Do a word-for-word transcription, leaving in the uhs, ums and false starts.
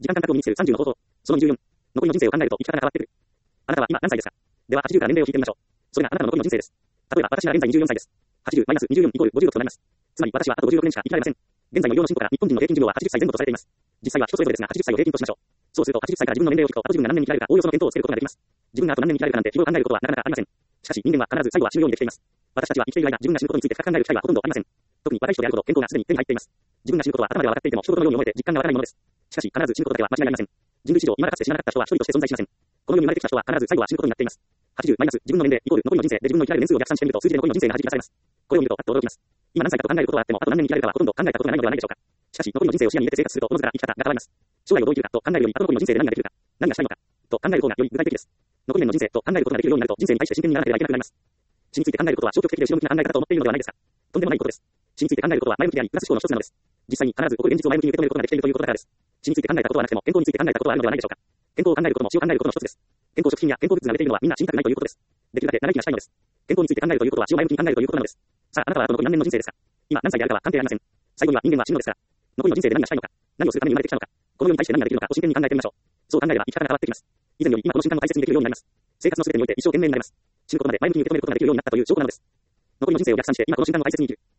時間感覚を身につけるさんじゅうの方法。そのにじゅうよん。残りの人生を考えると生き方が変わってくる。あなたは今何歳ですか？でははちじゅうから年齢を聞いてみましょう。それがあなたの残りの人生です。例えば私は現在にじゅうよんさいです。はちじゅうマイナスにじゅうよんイコールごじゅうろくとなります。つまり私はあとごじゅうろくねんしか生きられません。現在の医療の進歩から日本人の平均寿命ははちじゅっさい前後とされています。実際は人それぞれですがはちじゅっさいを平均としましょう。そうするとはちじゅっさいから自分の年齢を聞くとあと自分が何年に生きられるかおおよその見当をつけることができます。自分があと何年に生きられるかなんて日頃考えることはなかなかありません。しかし人間は必ず最後は死ぬようにできています。私たちは生きている間自分が死ぬことについて深く考える機会はほとんどありません。特に若い人であるほど健康がすでに手に入っています。自分が死ぬことは頭では分かっていても人事のように思えて実感が湧かないものです。しかし必ず死ぬことだけは間違いありません。人類史上今だかつて死ななかった人は一人として存在しません。この世に生まれてきた人は必ず最後は死ぬことになっています。はちじゅうマイナス自分の年齢イコール残りの人生で自分の生きられる年数を逆算してみると数字で残りの人生が弾き出されます。これを見るとあっと驚きます。今何歳かと考えることはあってもあと何年に生きられるかはほとんど考えたことがないのではないでしょうか。しかし残りの人生を視野に入れて生活するとおのずから生き方が変わります。将来をどう生きるかと考えるよりあと残りの人生で何ができるか、何がしたいのかと考える方がより具体的です。残り年の人生と考えることができるようになると人生に対して真剣にならなければいけなくなります。死について考えることは消極的で後ろ向きな考え方と思っているのではないですか。とんでもないことです。死について考えることは前向きでありプラス思考の一つなのです。実際に必ず起こる現実を前向きに受け止めることができているということだからです。死について考えたことはなくても健康について考えたことはあるのではないでしょうか。健康を考えることも死を考えることの一つです。健康食品や健康グッズが売れているのはみんな死にたくないということです。できるだけ長生きがしたいのです。健康について考えるということは死を前向きに考えるということなのです。さあ、あなたはあと残り何年の人生ですか？今何歳であるかは関係ありません。最後には人間は死ぬのですから。残りの人生で何がしたいのか、何をするために生まれてきたのか、この世に対して何ができるのかを真剣に考えてみましょう。そう考えれば生き方が変わってきます。以前より今この瞬間を大切にできるようになります。生活の全てにおいて一生懸命になります。死ぬことまで前向きに受け止めることができるようになったという証拠なのです。残りの人生を逆算して今この瞬間を大切に生きる。